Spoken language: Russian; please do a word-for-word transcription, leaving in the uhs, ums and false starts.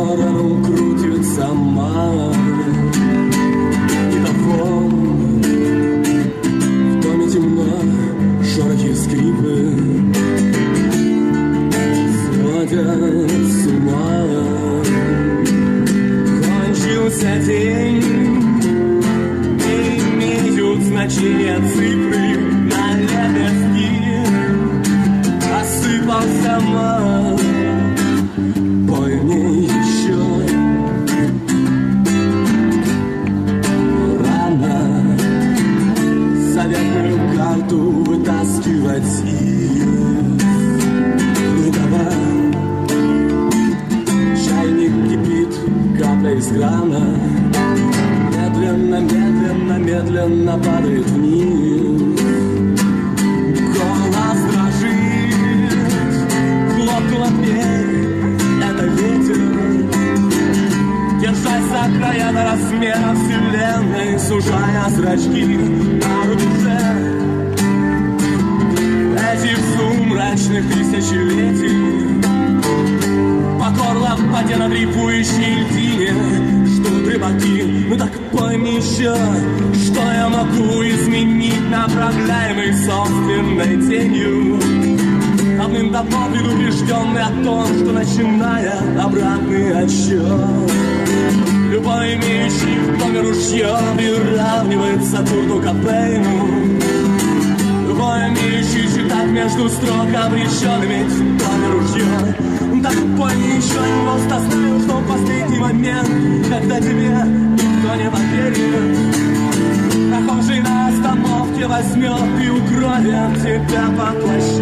сторону крутится мама. Диктофон, в доме темно, шорохи, скрипы сводят с ума. Кончился день, не имеют значения цифры на лепестки. Осыпался маг, пой мне еще. Рано заветную карту вытаскивать из рукава. Чайник кипит, капля из крана медленно, медленно, медленно падает вниз. Голос дрожит, хлопнула дверь, это ветер. Держась за края до размера вселенной, сужая зрачки на рубеже этих сумрачных тысячелетий. По горло в воде на дрейфующей льдине ждут рыбаки. Ну так пойми еще, что я могу изменить, направляемый собственной тенью. Давным-давно предупрежденный о том, что начиная обратный отсчет, любой имеющий в доме ружье приравнивается Курту Кобейну. Любой имеющий читать между строк обречен иметь в доме ружье. Так пойми еще, я просто знаю, что в последний момент, когда тебе никто не поверит, прохожий на остановке возьмет и укроет тебя под плащом.